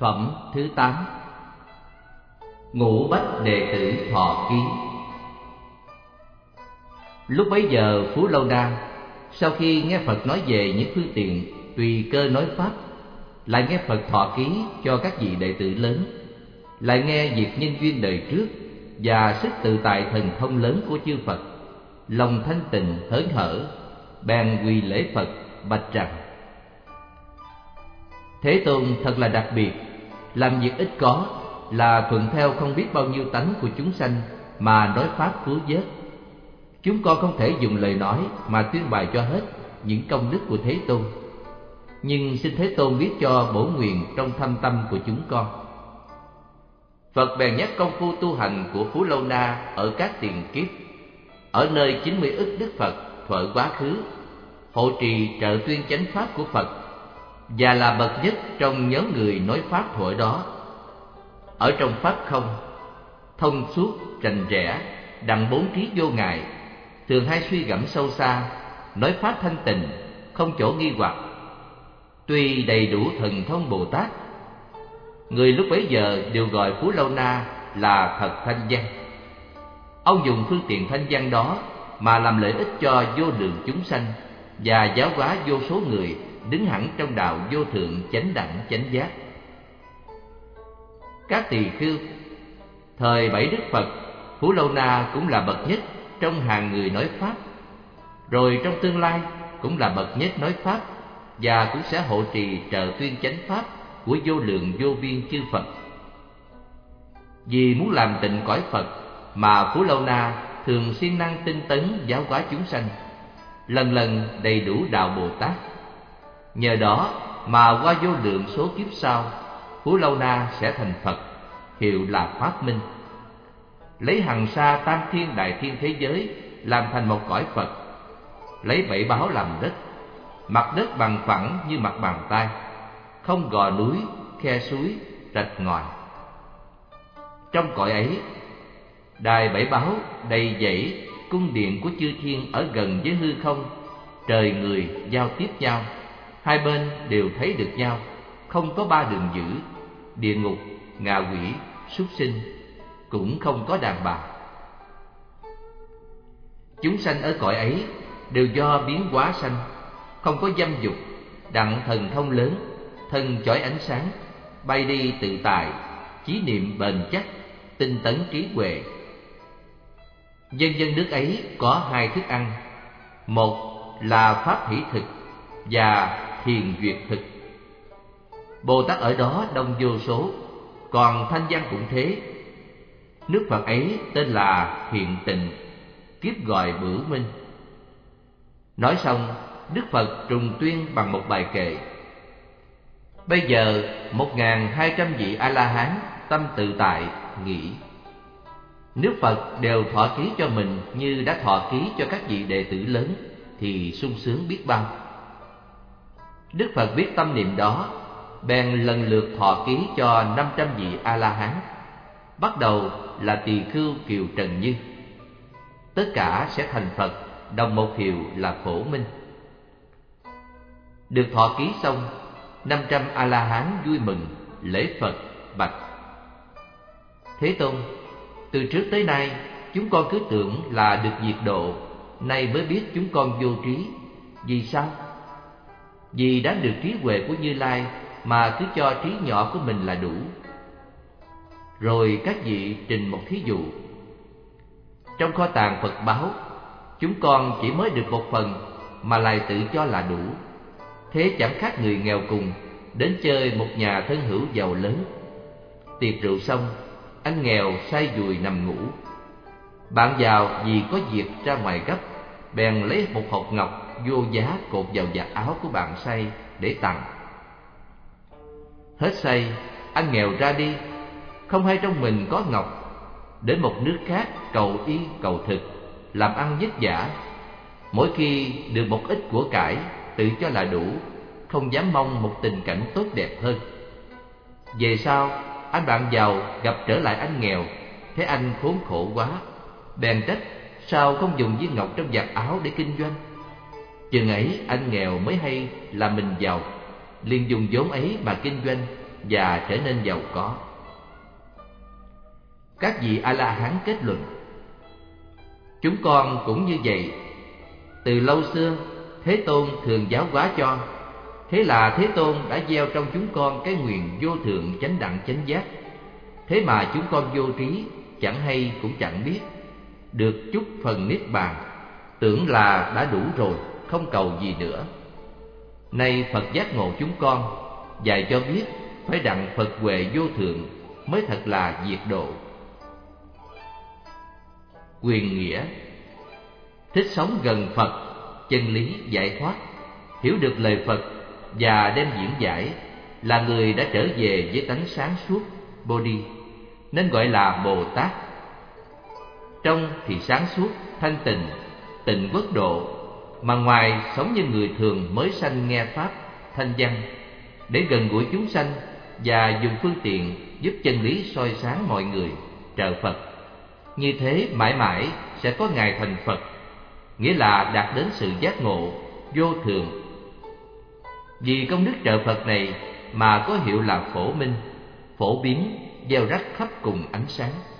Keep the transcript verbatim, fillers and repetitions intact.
Phẩm thứ tám. Ngũ bách đệ tử thọ ký. Lúc bấy giờ Phú Lâu Na sau khi nghe Phật nói về những phương tiện tùy cơ nói pháp, lại nghe Phật thọ ký cho các vị đệ tử lớn, lại nghe việc nhân duyên đời trước và sức tự tại thần thông lớn của chư Phật, lòng thanh tịnh hớn hở, bèn quỳ lễ Phật bạch rằng: Thế Tôn thật là đặc biệt, làm việc ít có, là thuận theo không biết bao nhiêu tánh của chúng sanh mà nói pháp cứu vớt. Chúng con không thể dùng lời nói mà tuyên bày cho hết những công đức của Thế Tôn, nhưng xin Thế Tôn biết cho bổ nguyện trong thâm tâm của chúng con. Phật bèn nhắc công phu tu hành của Phú Lâu Na ở các tiền kiếp, ở nơi chín mươi ức Đức Phật thuở quá khứ, hộ trì trợ tuyên chánh pháp của Phật, và là bậc nhất trong nhóm người nói pháp thuở đó. Ở trong pháp không, thông suốt, rành rẽ, đặng bốn trí vô ngại, thường hay suy gẫm sâu xa, nói pháp thanh tịnh, không chỗ nghi hoặc. Tuy đầy đủ thần thông Bồ Tát, người lúc bấy giờ đều gọi Phú Lâu Na là thật thanh văn. Ông dùng phương tiện thanh văn đó mà làm lợi ích cho vô lượng chúng sanh, và giáo hóa vô số người đứng hẳn trong đạo vô thượng chánh đẳng chánh giác. Các tỳ khưu, thời bảy Đức Phật, Phú Lâu Na cũng là bậc nhất trong hàng người nói pháp, rồi trong tương lai cũng là bậc nhất nói pháp, và cũng sẽ hộ trì trợ tuyên chánh pháp của vô lượng vô biên chư Phật. Vì muốn làm tịnh cõi Phật mà Phú Lâu Na thường siêng năng tinh tấn giáo hóa chúng sanh, lần lần đầy đủ đạo Bồ Tát. Nhờ đó mà qua vô lượng số kiếp sau, Phú Lâu Na sẽ thành Phật, hiệu là Pháp Minh, lấy hằng sa tam thiên đại thiên thế giới làm thành một cõi Phật, lấy bảy báo làm đất, mặt đất bằng phẳng như mặt bàn tay, không gò núi, khe suối, rạch ngòi. Trong cõi ấy, đài bảy báo đầy dãy, cung điện của chư thiên ở gần với hư không, trời người giao tiếp nhau, hai bên đều thấy được nhau, không có ba đường giữ, địa ngục, ngạ quỷ, súc sinh, cũng không có đàn bà. Chúng sanh ở cõi ấy đều do biến hóa sanh, không có dâm dục, đặng thần thông lớn, thân chói ánh sáng, bay đi tự tại, chí niệm bền chắc, tinh tấn trí huệ. Dân dân nước ấy có hai thức ăn, một là pháp hỷ thực và thiền duyệt thực. Bồ Tát ở đó đông vô số, còn thanh văn cũng thế. Nước Phật ấy tên là Thiện Tịnh, kiếp gọi Bửu Minh. Nói xong, Đức Phật trùng tuyên bằng một bài kệ. Bây giờ một ngàn hai trăm vị A-la-hán tâm tự tại nghĩ: Nếu Phật đều thọ ký cho mình như đã thọ ký cho các vị đệ tử lớn, thì sung sướng biết bao. Đức Phật biết tâm niệm đó, bèn lần lượt thọ ký cho năm trăm vị A-la-hán. Bắt đầu là tỳ khưu Kiều Trần Như. Tất cả sẽ thành Phật, đồng một hiệu là Phổ Minh. Được thọ ký xong, năm trăm A-la-hán vui mừng, lễ Phật bạch: Thế Tôn, từ trước tới nay chúng con cứ tưởng là được diệt độ, nay mới biết chúng con vô trí. Vì sao? Vì đã được trí huệ của Như Lai mà cứ cho trí nhỏ của mình là đủ. Rồi các vị trình một thí dụ. Trong kho tàng Phật báo, chúng con chỉ mới được một phần mà lại tự cho là đủ. Thế chẳng khác người nghèo cùng đến chơi một nhà thân hữu giàu lớn. Tiệc rượu xong, anh nghèo say dùi nằm ngủ. Bạn giàu vì có việc ra ngoài gấp, bèn lấy một hộp ngọc vô giá cột vào vạt áo của bạn say để tặng. Hết say, anh nghèo ra đi, không hay trong mình có ngọc, đến một nước khác cầu y cầu thực, làm ăn vất vả. Mỗi khi được một ít của cải, tự cho là đủ, không dám mong một tình cảnh tốt đẹp hơn. Về sau, anh bạn giàu gặp trở lại anh nghèo, thấy anh khốn khổ quá, bèn trách sao không dùng viên ngọc trong vạt áo để kinh doanh. Chừng ấy anh nghèo mới hay là mình giàu, liền dùng vốn ấy mà kinh doanh, và trở nên giàu có. Các vị A-la-hán kết luận: chúng con cũng như vậy. Từ lâu xưa, Thế Tôn thường giáo hóa cho. Thế là Thế Tôn đã gieo trong chúng con cái nguyện vô thượng chánh đẳng chánh giác. Thế mà chúng con vô trí, chẳng hay cũng chẳng biết, được chút phần niết bàn, tưởng là đã đủ rồi, không cầu gì nữa. Nay Phật giác ngộ chúng con, dạy cho biết phải đặng Phật huệ vô thượng mới thật là diệt độ. Quyền nghĩa: thích sống gần Phật, chân lý giải thoát, hiểu được lời Phật và đem diễn giải, là người đã trở về với tánh sáng suốt Bodhi, nên gọi là Bồ Tát. Trong thì sáng suốt, thanh tịnh, tịnh quốc độ, mà ngoài sống như người thường mới sanh nghe pháp, thanh văn, để gần gũi chúng sanh và dùng phương tiện giúp chân lý soi sáng mọi người, trợ Phật. Như thế mãi mãi sẽ có ngày thành Phật, nghĩa là đạt đến sự giác ngộ vô thượng. Vì công đức trợ Phật này mà có hiệu là phổ minh, phổ biến, gieo rắc khắp cùng ánh sáng.